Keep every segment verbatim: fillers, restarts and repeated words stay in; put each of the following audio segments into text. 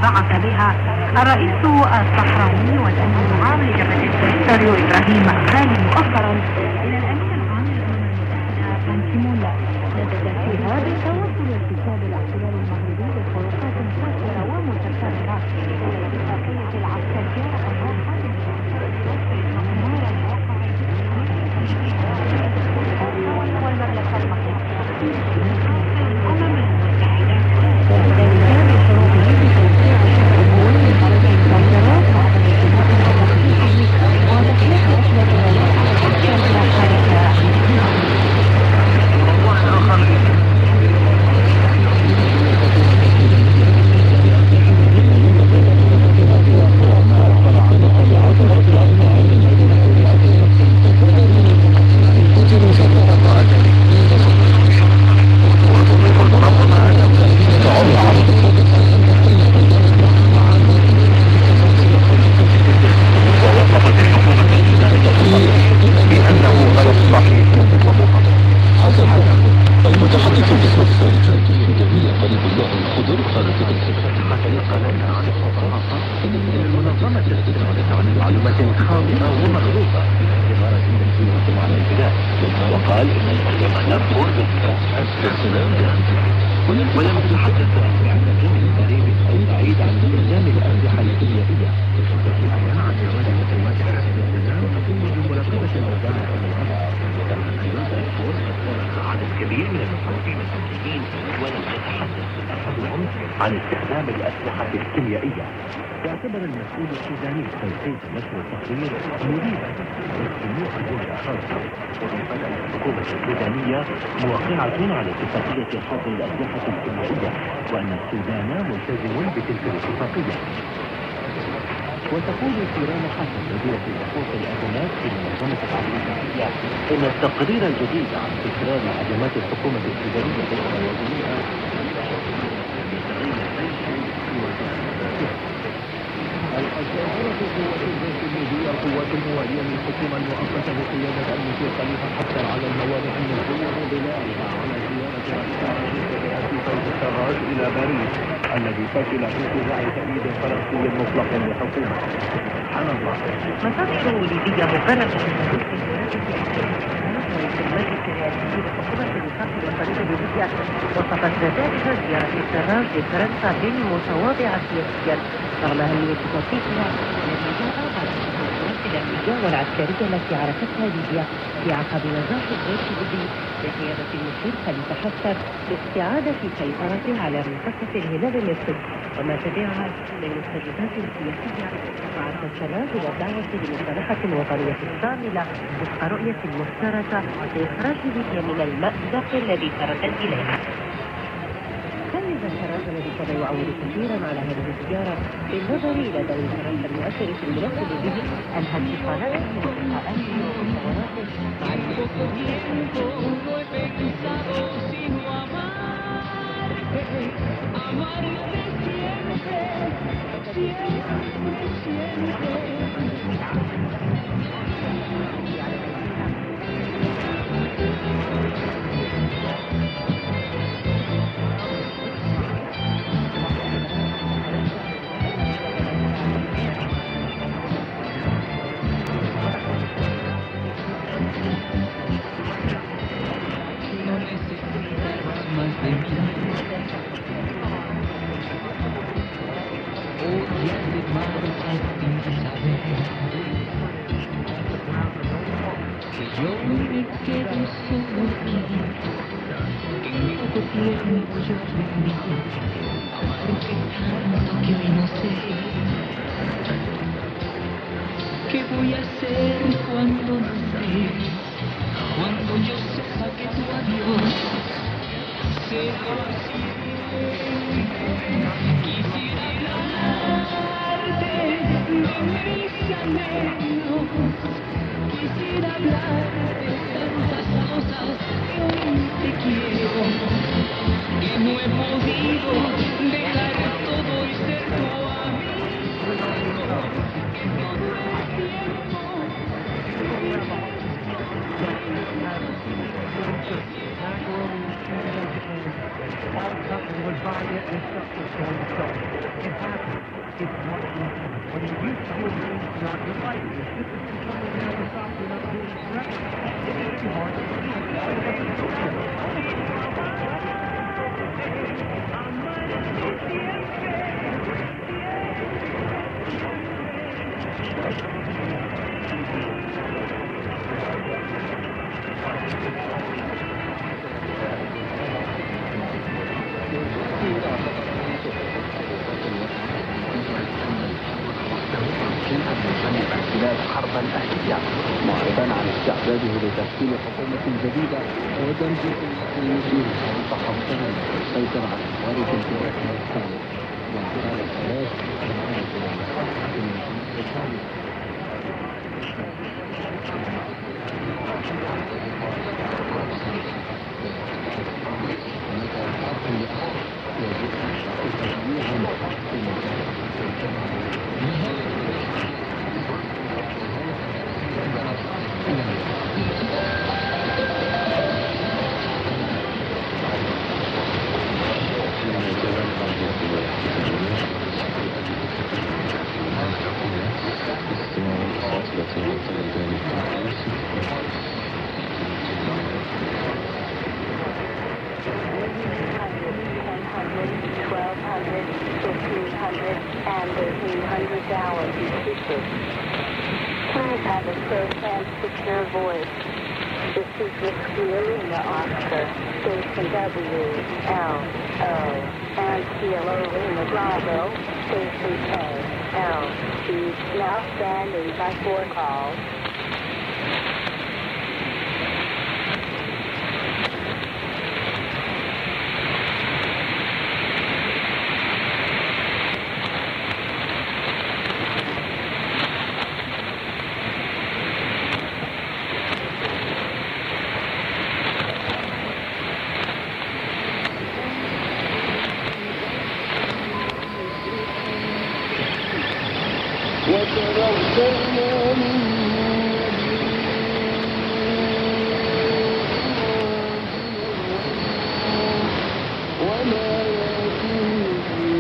بعث بها الرئيس الصحراوي والأمين العام لجبهة التريتوريو إبراهيم غالي مؤخرا إلى الأمين العام للأمم المتحدة بان كيمون. نتج فيها بالتواصل ارتكاب الاحتلال المغربي لخروقات فاخرة ومتكررة للاتفاقية العسكرية رقم والمملكة المغربية الأمم المتحدة وذلك بشروطه بتوسيع الشبكة لطريق المسيرات مع الاتفاق التخطيطي وتحقيق رحلة الغلاء على الأشياء الخارجة. المتحدث باسم الخارجية السودانية قريب الله الخضر قال في تصريحات قناتها عن الصحافة إن المنظمة تتحدث عن معلومات خاطئة ومغلوطة في اعتبارات تنفيذية على البلاد، وقال إن المنظمة تقول بالتوسعات السلام ولم تتحدث عن اعتقاد قريب أو بعيد عن استخدام الأسلحة الكيميائية. وفي أعلان عن جواز كلمات حسن السلام تقوم بمراقبة الأوضاع في الأرض. كما أن الفور قد صرح عدد كبير من المصرفين السوريين ولم يتحدث أحدهم عن استخدام الأسلحة الكيميائية. يعتبر المسؤول السوداني توقيت نشر التقرير مريبا ويسموه أجندة خاصة. وبالفعل الحكومة السودانية موقعة على اتفاقية حظر الأسلحة الكيميائية وأن السودان ملتزم بتلك الاتفاقية. وتقول سيران حسن مديرة حقوق الأزمات في منظمة العدل الدولية إن التقرير الجديد عن تكرار هجمات الحكومة السودانية ضد مواطنيها القاهرة قوات الجيش الليبي القوات الموالية للحكومة المؤقتة بقيادة المشير خليفة حفتر على الموانئ النفطية وبنائها على زيارة رئيس الرئيس الرئاسي فوز السراج إلى باريس الذي فشل في انتزاع تأييد فرنسي مطلق للحكومة. سبحان الله. مصادر ليبية مقررة المجلس الرئاسي لحكومة الوفاق والطريق بليبيا وصفت ذلك زيارة السراج لفرنسا بالمتواضعة سياسيا رغم أهمية توقيتها التي جاء بعد التطورات الأمنية والعسكرية التي عرفتها ليبيا في عقب نجاح الجيش الليبي بقيادة المشير خليفة حفتر لاستعادة سيطرته على منطقة الهلال الأسود وما تبعها من مستجدات سياسية بعد السراج إلى الدعوة لمصالحة وطنية شاملة وفق رؤية مشتركة لإخراج ليبيا من المأزق الذي تردت إليها. كان السراج الذي كان يعول كثيرا على هذه الزيارة بالنظر إلى دور فرنسا المؤثر في الملف الليبي أنهى اتصالاته ولقاءات ومحاورات مع ¿Qué voy a hacer cuando no estés? Cuando yo sepa que tu adiós será posible. Quisiera hablarte de mis anhelos. Quisiera hablarte de tantas cosas que hoy te quiero. Y no he podido dejar todo y ser tu amigo. Que todo el tiempo all something would buy it and stuff was going to start. It happened. It's not easy. When you used to do things not your life, if this is something that you stop, you're not doing it correctly. It is too hard to see. حربا أهلية معرضا عن استعداده لتشكيل حكومة جديدة ودمج المسير المتحضر السيطرة على موارد البلاد الثانية وانتقال الثلاث Please have a safe and secure voice. This is Whiskey Arena Oscar, Station W, L, O, and Kilo Lima Bravo, Station A, L. She's now standing by four calls. وتركنا من وما يأتيهم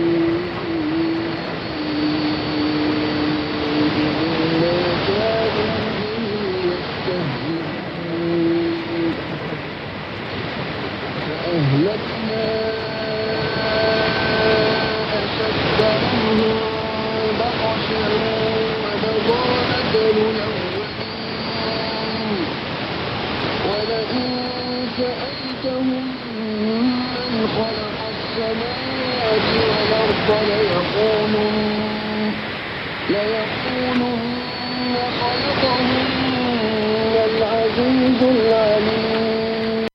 إلا كانوا به يستهزئون فأهلكنا أشد منهم بطشا ولئن سألتهم من خلق السماوات والأرض ليقولن ليقولن خلقهن العزيز العليم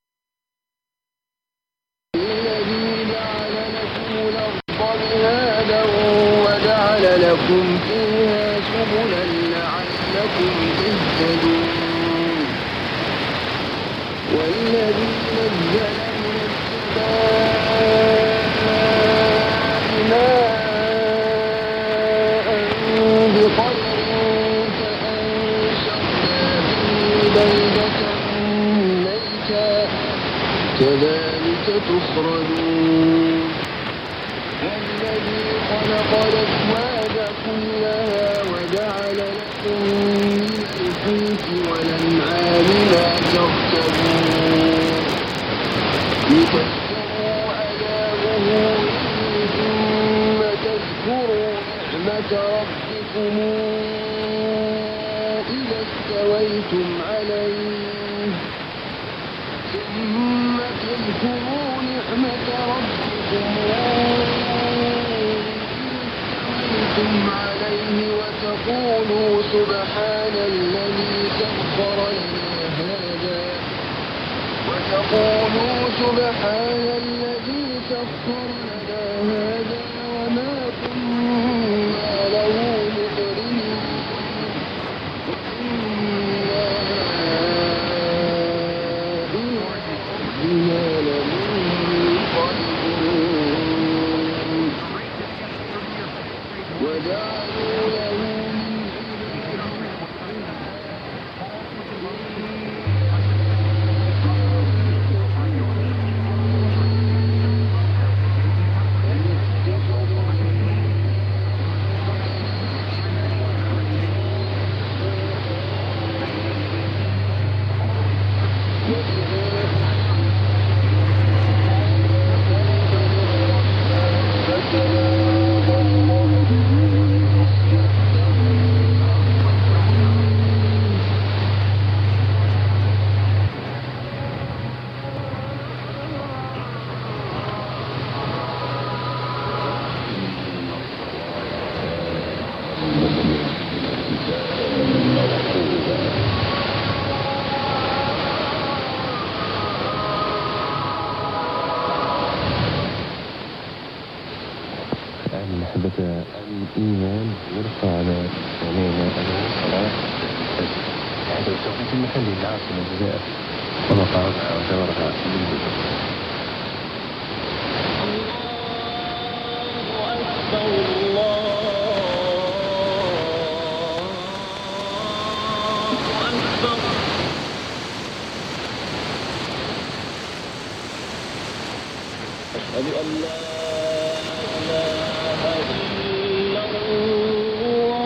الذي جعل لكم الأرض مهادا وجعل لكم فيها سبلا لعلكم تهتدون والذي نزل من السماء ماء بقدر فأنشرنا به بلدة ميتا كذلك تخرجون والذي خلق الأزواج كلها وجعل لكم من الفلك والأنعام ما تركبون لتذكروا على ظهوره ثم تذكروا نعمة ربكم إذا استويتم عليه ثم تذكروا نعمة ربكم عليه وتقولوا سبحان الذي سخر لنا هذا وتقولوا سبحان الذي سخر لنا هذا وما كنا له مقرنين وإنا إلى ربنا لمنقلبون وجعلوا له أحبة الإيمان نرفع على سمعنا الصلاة هذا التوقيت المحلي العاصمة الجزائر ومقامها ودورها بالجزائر. أشهد أن لا إله إلا الله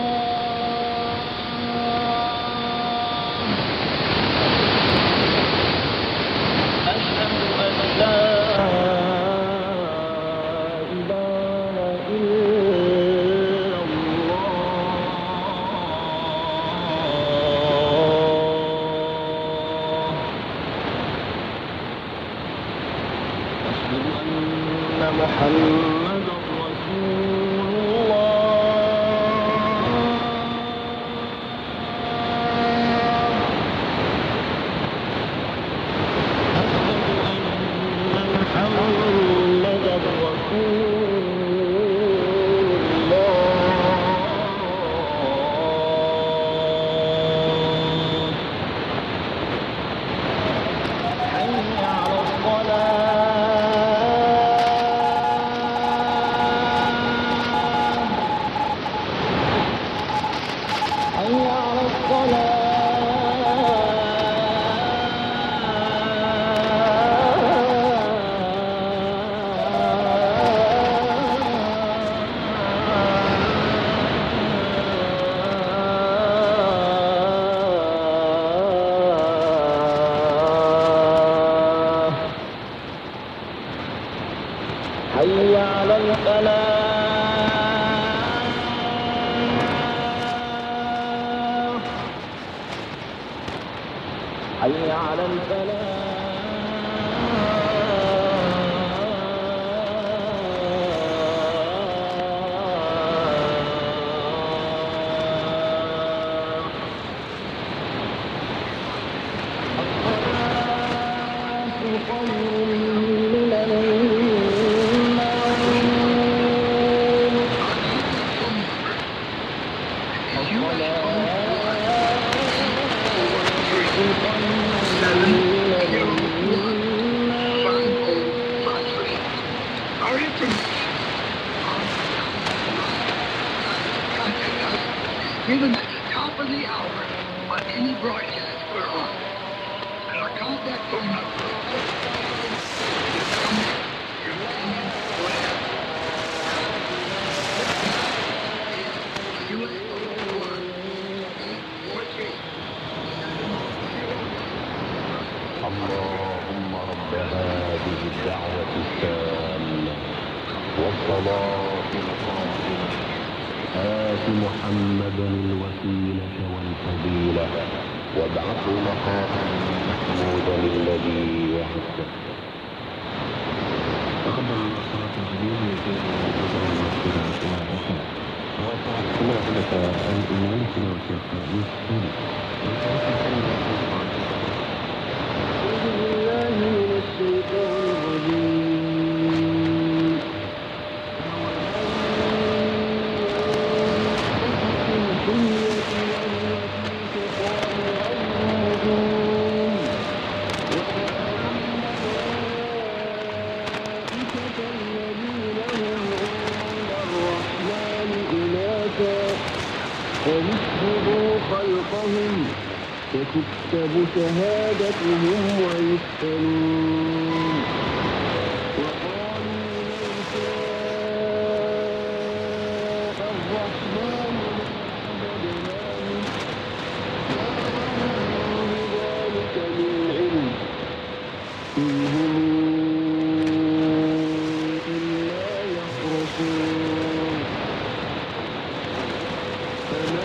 أشهد أن لا إله إلا الله أشهد أن محمدا رسول حي على الفلاح حي على Given the top of the hour on any broadcast we're on, and our contact phone number is coming. You're listening in whatever. U S O one four three. اللهم رب هذه الدعوة التامة والصلاة القائمة آت محمدا الوسيلة والفضيلة وابعثه مقاما محمودا الذي وعدته. تقبل الصلاة الجميل ويجب الأجر والمغفرة والعافية. كما حدث الإمام تلاوة القرآن الكريم. أعوذ بالله من الشيطان الرجيم. ويشهدوا خلقهم فتكتب شهادتهم ويسألون وقالوا لو شاء الرحمن لعبدناهم ما لهم بذلك من علم إن هم إلا يخرصون فما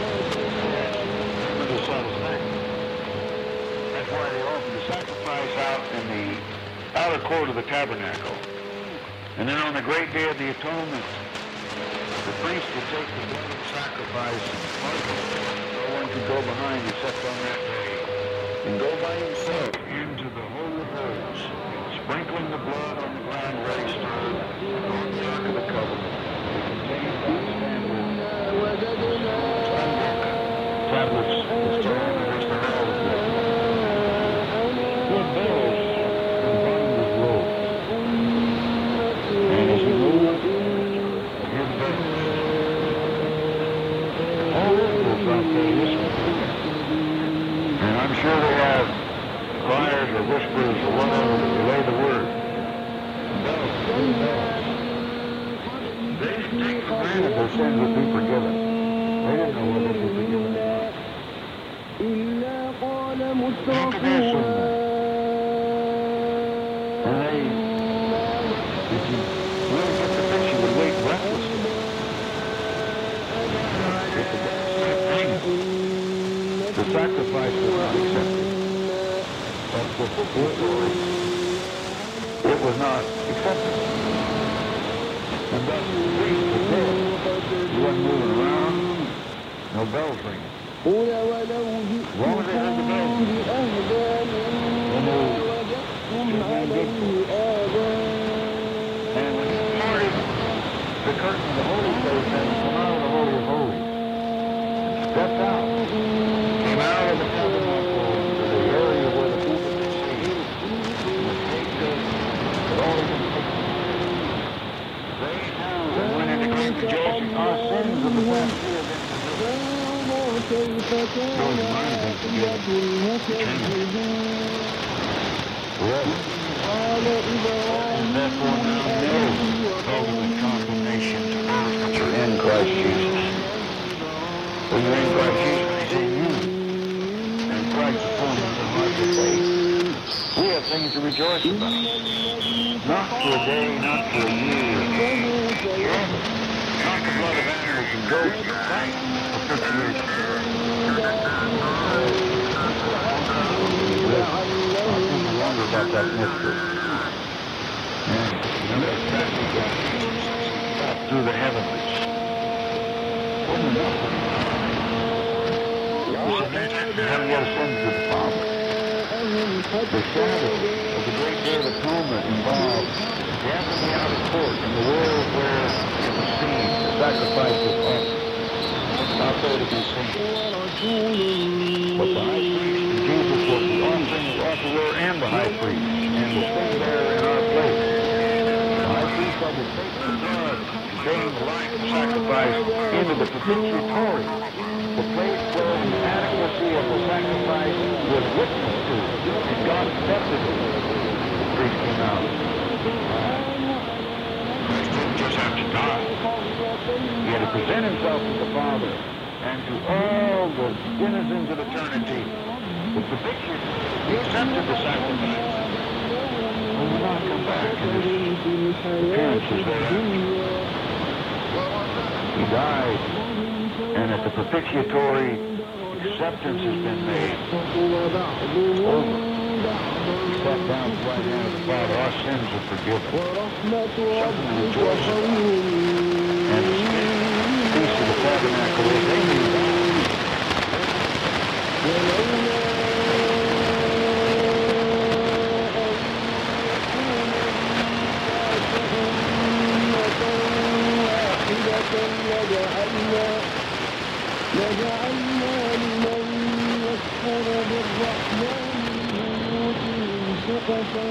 That's why they offer the sacrifice out in the outer court of the tabernacle. And then on the great day of the atonement, the priest would take the blood of the sacrifice and sprinkle. No one could go behind except on that day. And go by himself into the Holy of Holies, sprinkling the blood on the ground where he stood, on the Ark of the Covenant. It contained establish the stand against the hell of this. Good bells combined with roll. And as he moved, his bells. All Israel's out there listening. And I'm sure they have criers or whisperers or whatever to relay the word. Bells, good bells. They didn't take for granted their sins would be forgiven. They didn't know whether they'd be forgiven or not. Look at this one. And they, if you really get the picture, would wait breathlessly. If the same thing, the sacrifice was not accepted. But the story, it was not accepted. And thus the priest was dead. He wasn't moving around. No bells ringing. As long as they heard the bells ring, they knew his man did for it. And when he parted the curtain of the holy place and come out of the Holy of Holies and stepped out, came out of the tabernacle into the area where the people could see, and the scapegoat had already been taken. They knew and went into great rejoicing. Our sins of the past year have been forgiven. Those of mine have been forgiven. Forever. And therefore now no ultimate condemnation to those which are in Christ Jesus. When you're in Christ Jesus, He's in you. And Christ is formed in the heart of faith. We have things to rejoice about. Not for a day, not for a year. Forever. Not the blood of animals and goats, but Christ propitiation. Yes, I think no longer about that mystery. And remember that passage that Jesus through the heavenlies. Wasn't enough. He submitted and haven't yet ascended to the Father. The shadow of the great day of atonement involved the after the outer court in the world where it was seen, the sacrifice was offered. Out there to be seen. But the high priest and Jesus was the offering, the offerer, and the high priest, and the sin bearer in our place. The high priest had to take the blood containing the life of sacrifice into the propitiatory, the place where the adequacy of the sacrifice was witnessed to, and God accepted it. The priest came out. Christ didn't just have to die. He had to present himself to the Father and to all the denizens of eternity. The propitiation, he accepted the sacrifice. He will not come back, and his appearance was there. He died, and at the propitiatory, acceptance has been made. It's over. He sat down at the right hand of the Father. Our sins are forgiven. Something to rejoice about. And the feast of the tabernacle is a new dawn. لجعلنا لمن يكفر بالرحمن بيوتهم سقفا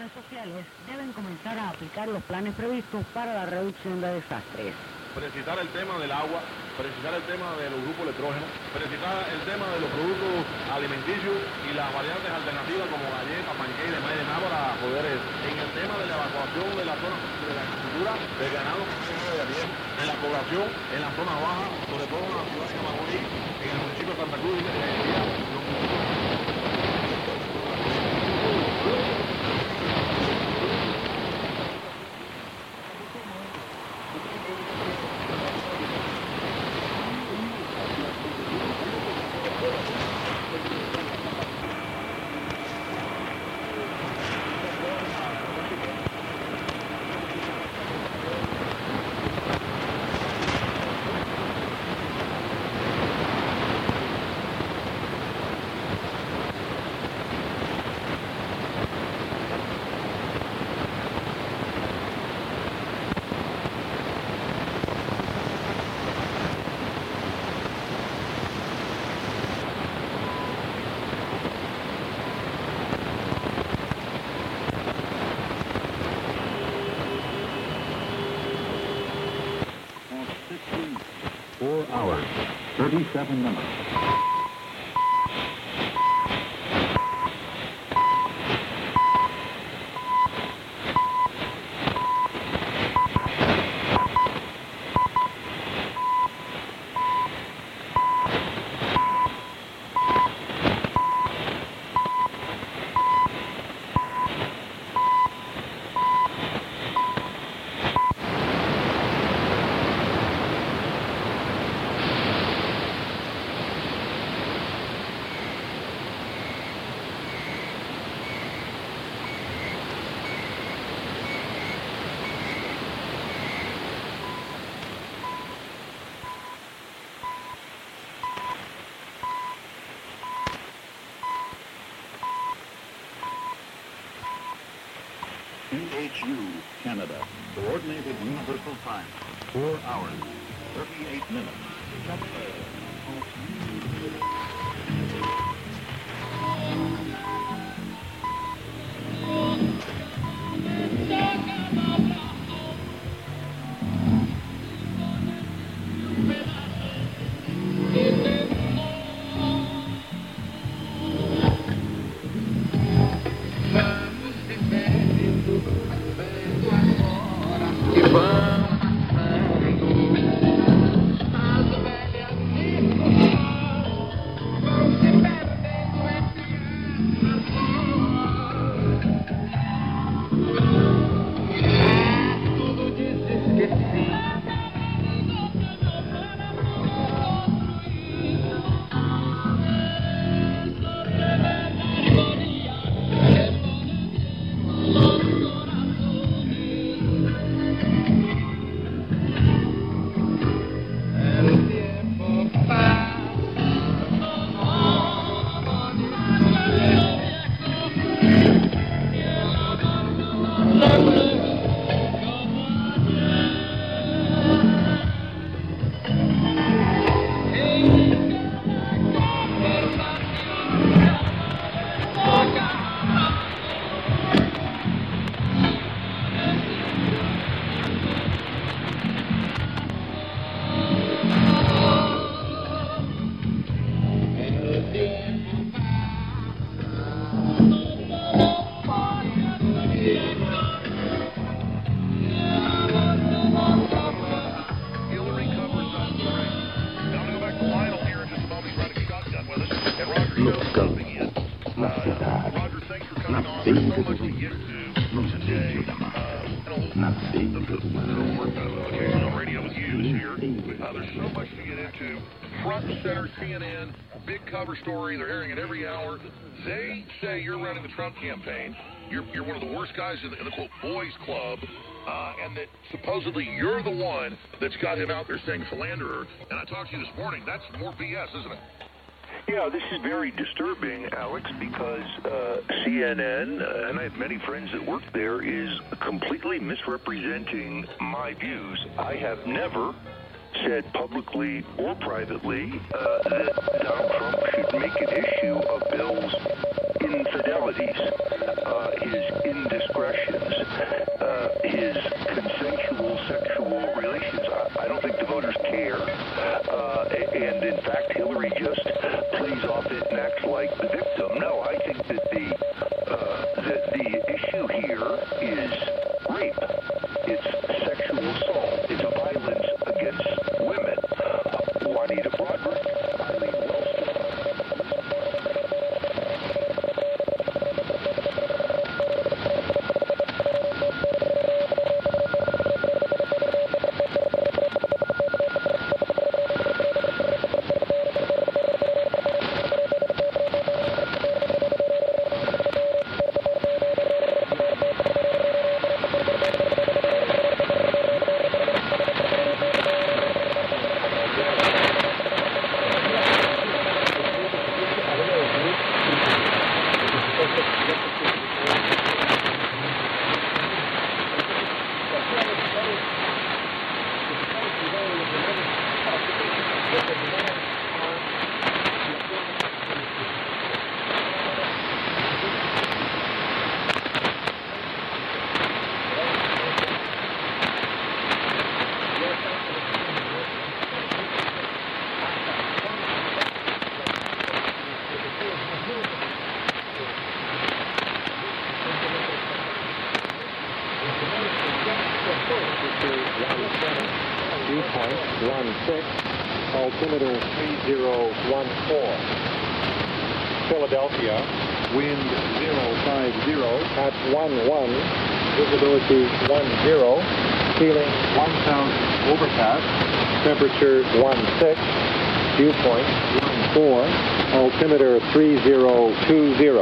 autoridades sociales deben comenzar a aplicar los planes previstos para la reducción de desastres. Precisar el tema del agua, precisar el tema de los grupos electrógenos, precisar el tema de los productos alimenticios y las variantes alternativas como galletas, panqueques y demás y demás para poder, en el tema de la evacuación de la zona de la agricultura, del ganado, en la población, en la zona baja, sobre todo en la ciudad de Camagüey, en el municipio de Santa Cruz, Four hours, thirty-seven minutes. C H U, Canada. Coordinated Universal Time. Four hours, thirty-eight minutes. Story. They're airing it every hour. They say you're running the Trump campaign. You're, you're one of the worst guys in the, in the quote, boys club, uh, and that supposedly you're the one that's got him out there saying philanderer. And I talked to you this morning. That's more B S, isn't it? Yeah, this is very disturbing, Alex, because uh, C N N, uh, and I have many friends that work there, is completely misrepresenting my views. I have never said publicly or privately uh, that Donald Trump should make an issue of Bill's infidelities, uh, his indiscretion. about it and acts like the victim. No, I think that the uh, that the issue here is rape. It's sexual assault. It's violence against women. Juanita Broderick, Eileen Wellstone. Altimeter three zero one four. Philadelphia, wind zero five zero at one one, visibility one zero, ceiling one thousand overcast, temperature one six, dew point one four, altimeter three zero two zero.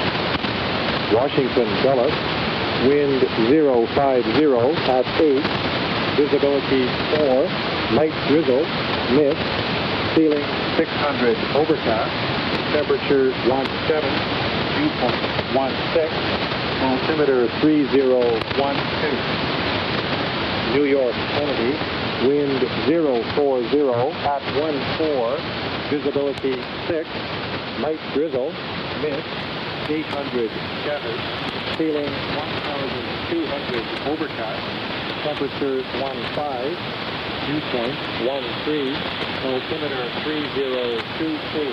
Washington Dulles, wind zero five zero at eight, visibility four, light drizzle, mist, ceiling six hundred overcast, temperature one seven, dew point one six, altimeter three zero one two. New York Kennedy, wind zero four zero at one four, visibility six, light drizzle, mist, eight hundred scattered, ceiling one thousand two hundred overcast, temperature one five, dew point one three, altimeter three zero two two.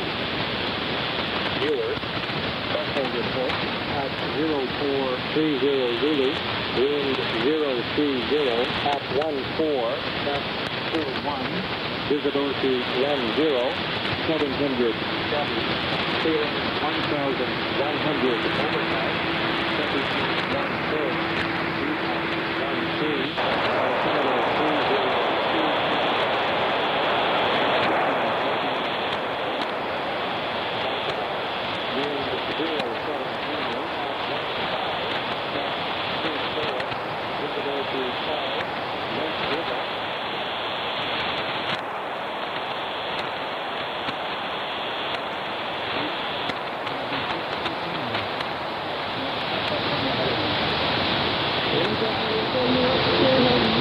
Newark, Central report at zero four three zero Zulu, wind zero three zero at one four, that's two one, visibility one zero, seven hundred seven, ceiling one thousand one hundred overcast, temperature one four, dew point one three, altimeter three zero. Thank you.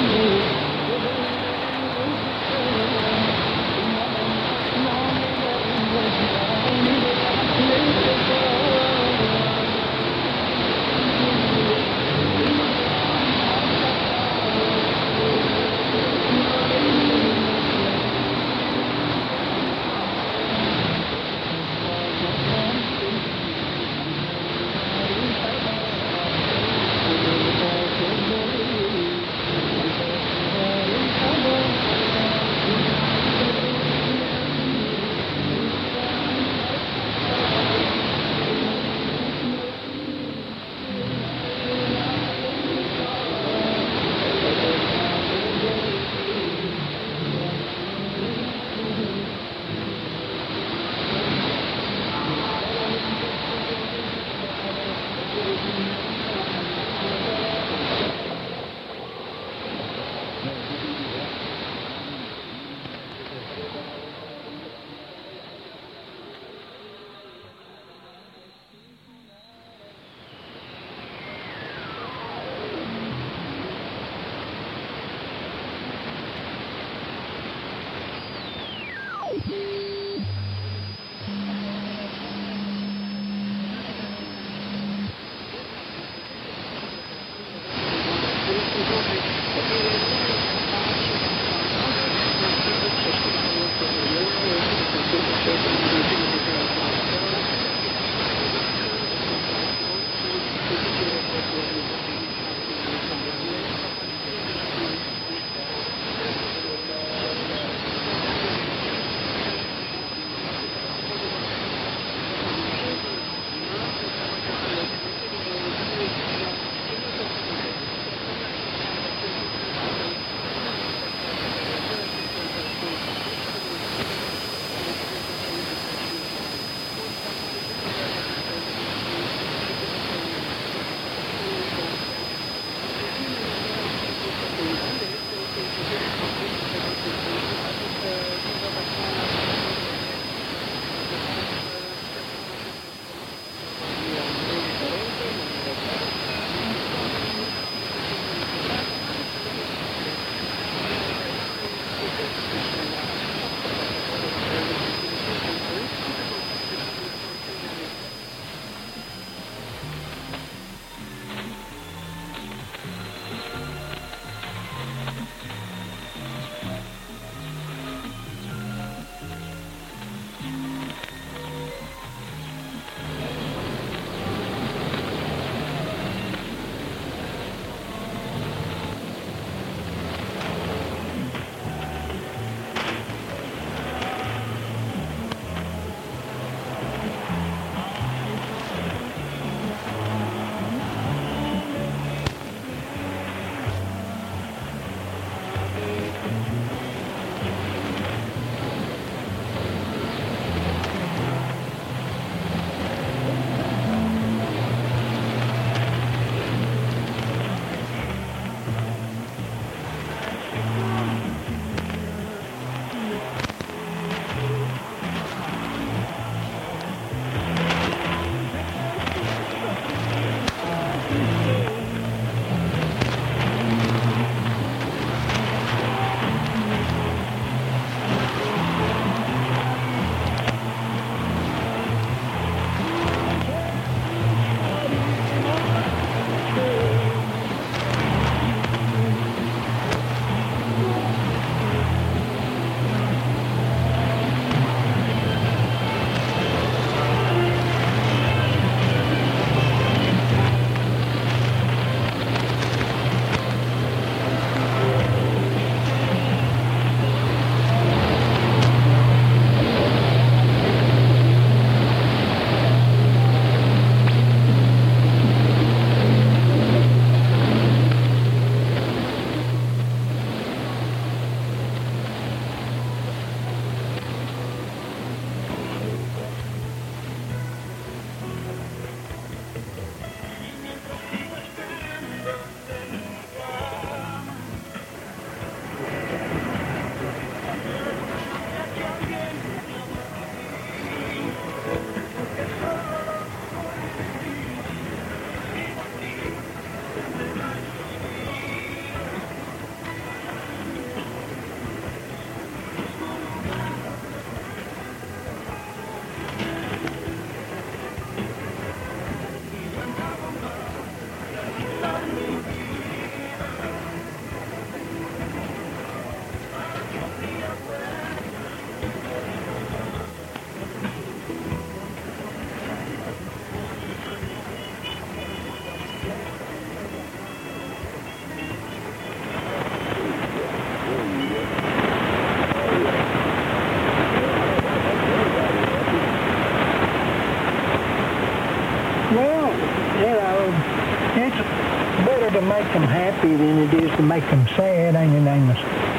Well, you know, it's better to make them happy than it is to make them sad, ain't it, Amos?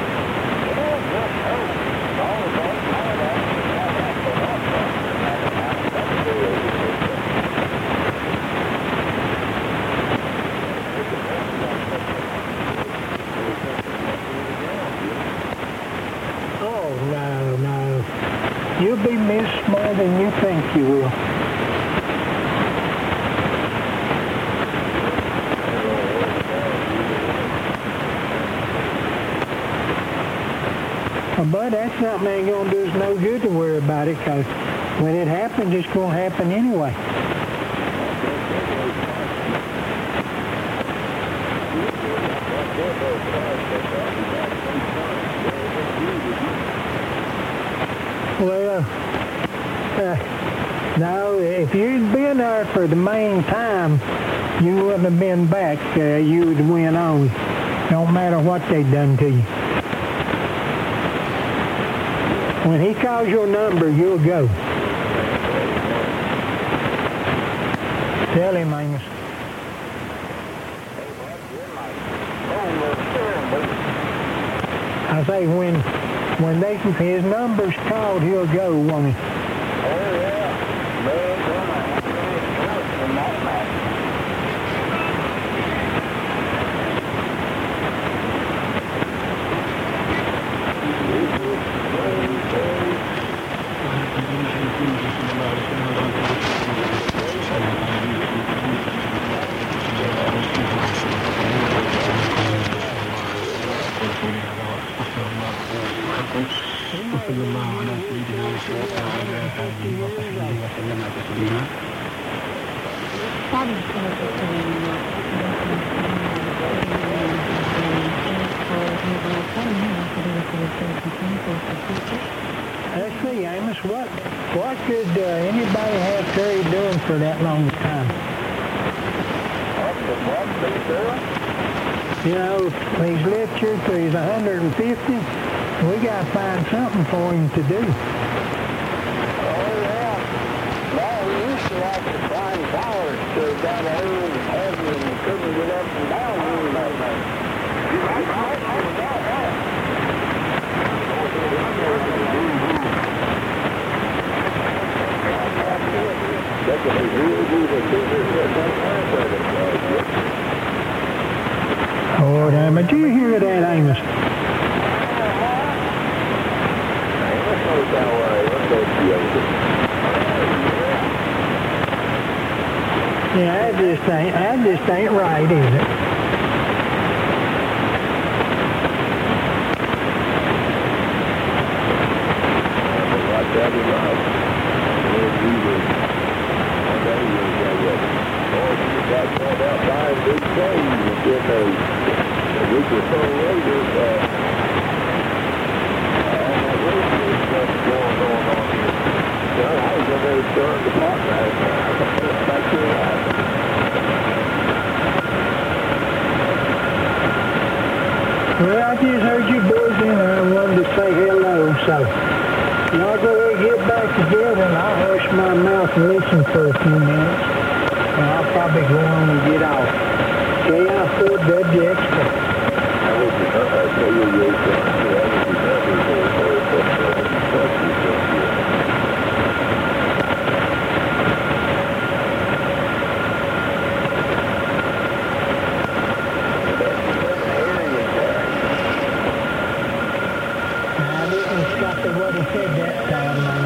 Oh, no, no. You'll be missed more than you think you will. But that's something ain't going to do us no good to worry about it, because when it happens, it's going to happen anyway. Well, uh, no, if you'd been there for the main time, you wouldn't have been back. Uh, you would win on. Don't matter what they done to you. When he calls your number, you'll go. Tell him, Amos. I say when when they his number's called, he'll go, won't he? Oh yeah. Man, from that match. وصلى الله على سيدنا محمد وعلى آله وصحبه وسلم تسليما. Let's see, Amos, what what could uh, anybody have Terry doing for that long time? You know, he's lived here till he's one hundred fifty. We got to find something for him to do. Oh, yeah. Well, we used to like to climb towers till he got old and heavy and couldn't get up and down anymore. Oh, damn it. Did you hear that, Amos? Yeah, that just ain't, that just ain't right, is it? Well, I just heard you boys in there and wanted to say hello, so y'all go ahead and get back together and I'll hush my mouth and listen for a few minutes. And I'll probably go on and get off. K I four W X. What he said that time, man.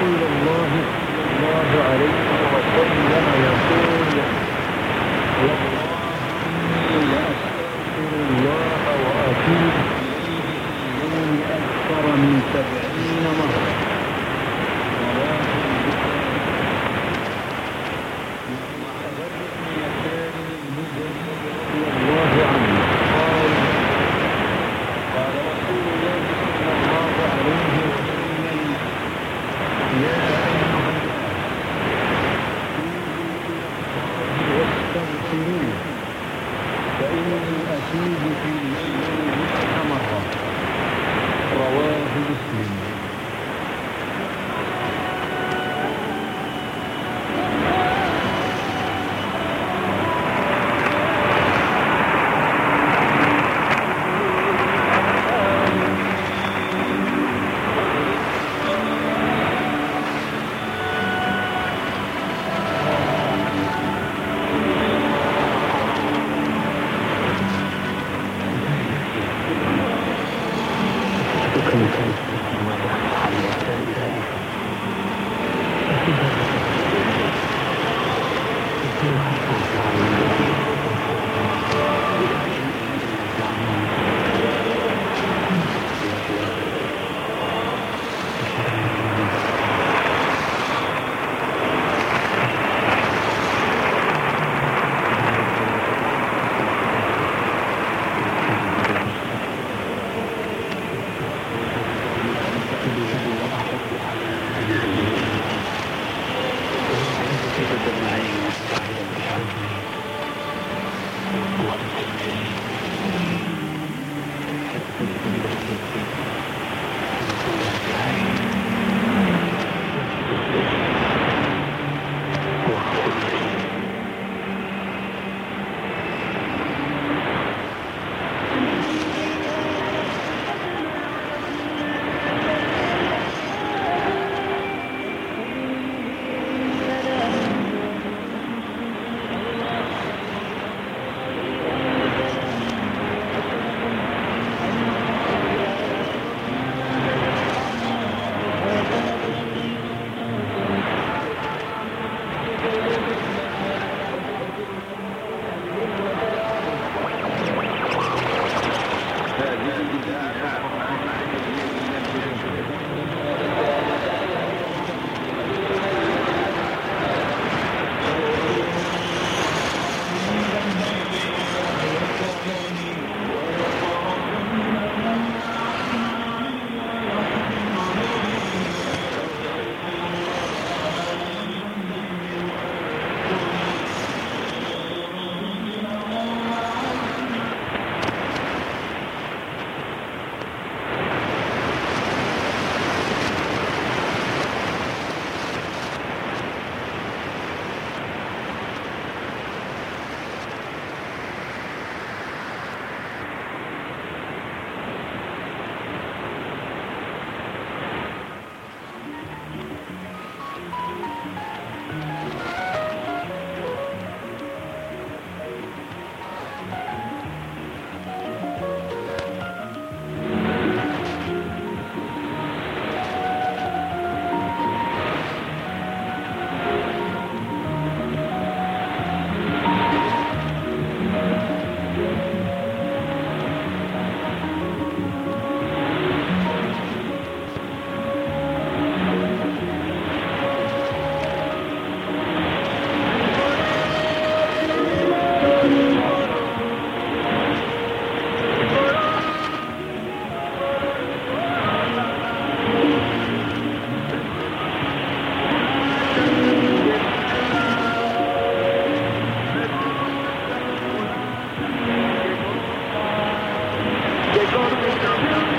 رسول الله صلى الله عليه وسلم يقول والله إني لأستغفر الله وأتوب إليه في اليوم أكثر من سبعين مرة. رواه فإني أتوب في اليوم مئة مرة. رواه مسلم.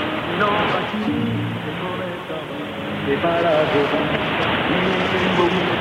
Preparato,